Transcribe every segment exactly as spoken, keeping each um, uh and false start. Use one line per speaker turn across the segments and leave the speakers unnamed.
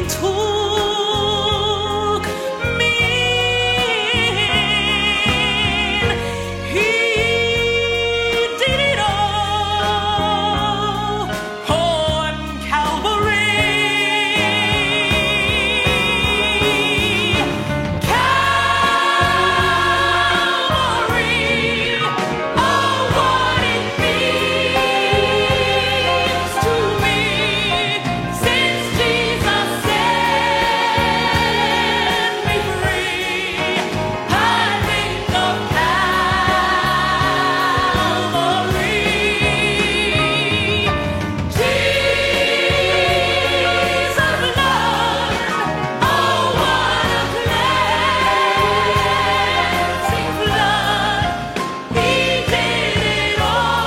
took me in. He did it all on Calvary. Calvary, oh, what it means to me since Jesus set me free. I think of Calvary. Jesus' blood, oh, what a cleansing flood. He did it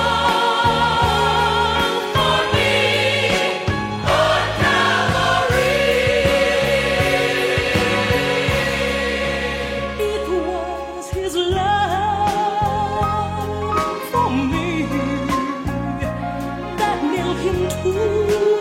all for me on Calvary. It was His love for me that nailed Him to